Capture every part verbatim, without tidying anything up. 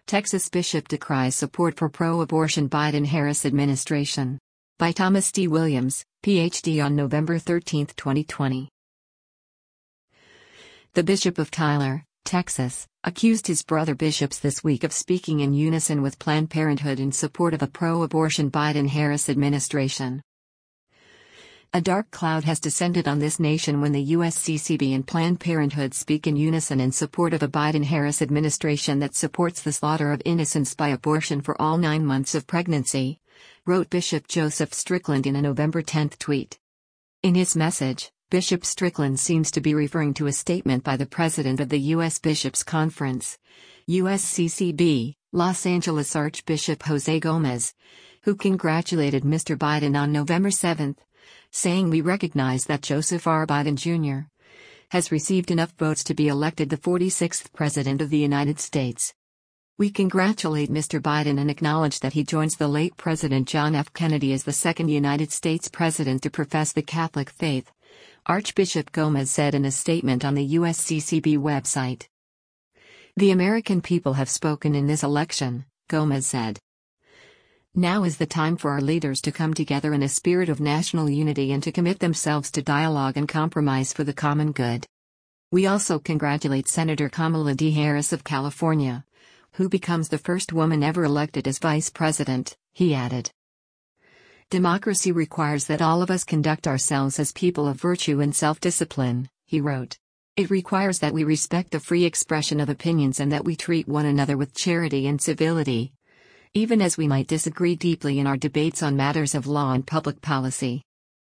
Texas Bishop decries support for pro-abortion Biden-Harris administration. By Thomas D. Williams, P H D on November thirteenth, twenty twenty. The Bishop of Tyler, Texas, accused his brother bishops this week of speaking in unison with Planned Parenthood in support of a pro-abortion Biden-Harris administration. A dark cloud has descended on this nation when the U S C C B and Planned Parenthood speak in unison in support of a Biden-Harris administration that supports the slaughter of innocents by abortion for all nine months of pregnancy, wrote Bishop Joseph Strickland in a November tenth tweet. In his message, Bishop Strickland seems to be referring to a statement by the president of the U S Bishops' Conference, U S C C B, Los Angeles Archbishop Jose Gomez, who congratulated Mister Biden on November seventh, saying, "We recognize that Joseph R. Biden Junior has received enough votes to be elected the forty-sixth President of the United States. We congratulate Mister Biden and acknowledge that he joins the late President John F. Kennedy as the second United States President to profess the Catholic faith," Archbishop Gomez said in a statement on the U S C C B website. "The American people have spoken in this election," Gomez said. "Now is the time for our leaders to come together in a spirit of national unity and to commit themselves to dialogue and compromise for the common good." We also congratulate Senator Kamala D. Harris of California, who becomes the first woman ever elected as vice president, he added. "Democracy requires that all of us conduct ourselves as people of virtue and self-discipline," he wrote. "It requires that we respect the free expression of opinions and that we treat one another with charity and civility, even as we might disagree deeply in our debates on matters of law and public policy."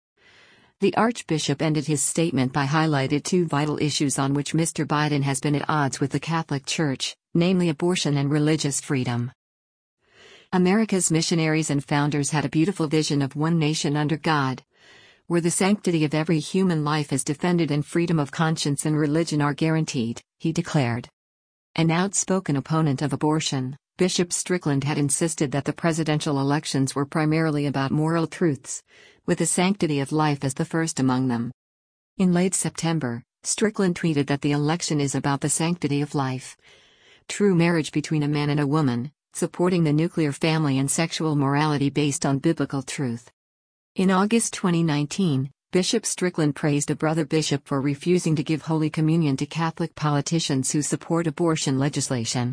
The Archbishop ended his statement by highlighting two vital issues on which Mister Biden has been at odds with the Catholic Church, namely abortion and religious freedom. America's missionaries and founders had a beautiful vision of one nation under God, where the sanctity of every human life is defended and freedom of conscience and religion are guaranteed, he declared. An outspoken opponent of abortion, Bishop Strickland had insisted that the presidential elections were primarily about moral truths, with the sanctity of life as the first among them. In late September, Strickland tweeted that the election is about the sanctity of life, true marriage between a man and a woman, supporting the nuclear family and sexual morality based on biblical truth. In August twenty nineteen, Bishop Strickland praised a brother bishop for refusing to give Holy Communion to Catholic politicians who support abortion legislation.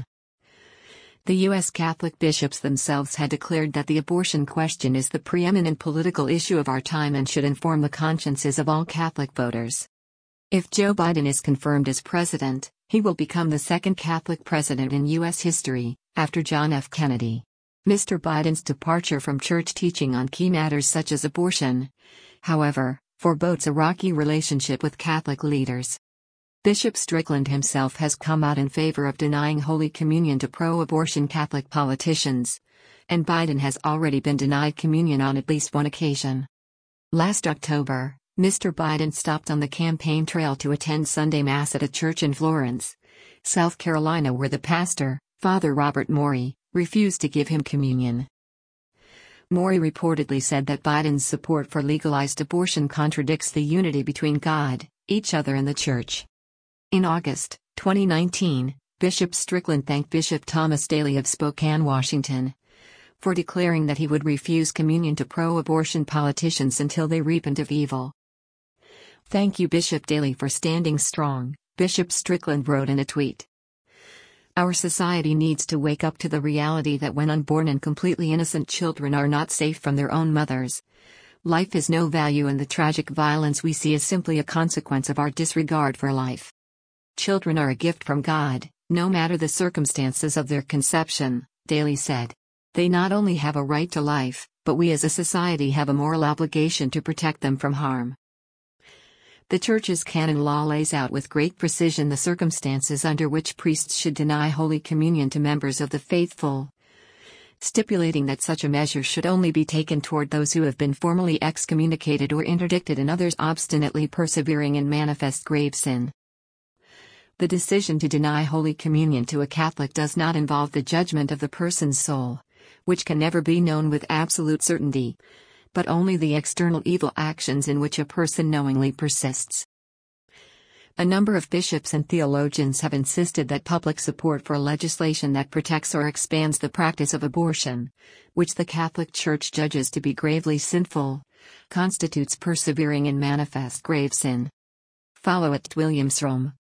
The U S Catholic bishops themselves had declared that the abortion question is the preeminent political issue of our time and should inform the consciences of all Catholic voters. If Joe Biden is confirmed as president, he will become the second Catholic president in U S history, after John F. Kennedy. Mister Biden's departure from church teaching on key matters such as abortion, however, forebodes a rocky relationship with Catholic leaders. Bishop Strickland himself has come out in favor of denying Holy Communion to pro-abortion Catholic politicians, and Biden has already been denied communion on at least one occasion. Last October, Mister Biden stopped on the campaign trail to attend Sunday Mass at a church in Florence, South Carolina, where the pastor, Father Robert Morey, refused to give him communion. Morey reportedly said that Biden's support for legalized abortion contradicts the unity between God, each other and the Church. In August twenty nineteen, Bishop Strickland thanked Bishop Thomas Daly of Spokane, Washington, for declaring that he would refuse communion to pro-abortion politicians until they repent of evil. "Thank you, Bishop Daly, for standing strong," Bishop Strickland wrote in a tweet. "Our society needs to wake up to the reality that when unborn and completely innocent children are not safe from their own mothers, life has no value and the tragic violence we see is simply a consequence of our disregard for life. Children are a gift from God, no matter the circumstances of their conception," Daly said. "They not only have a right to life, but we as a society have a moral obligation to protect them from harm." The Church's canon law lays out with great precision the circumstances under which priests should deny Holy Communion to members of the faithful, stipulating that such a measure should only be taken toward those who have been formally excommunicated or interdicted and others obstinately persevering in manifest grave sin. The decision to deny Holy Communion to a Catholic does not involve the judgment of the person's soul, which can never be known with absolute certainty, but only the external evil actions in which a person knowingly persists. A number of bishops and theologians have insisted that public support for legislation that protects or expands the practice of abortion, which the Catholic Church judges to be gravely sinful, constitutes persevering in manifest grave sin. Follow at Williamsrom.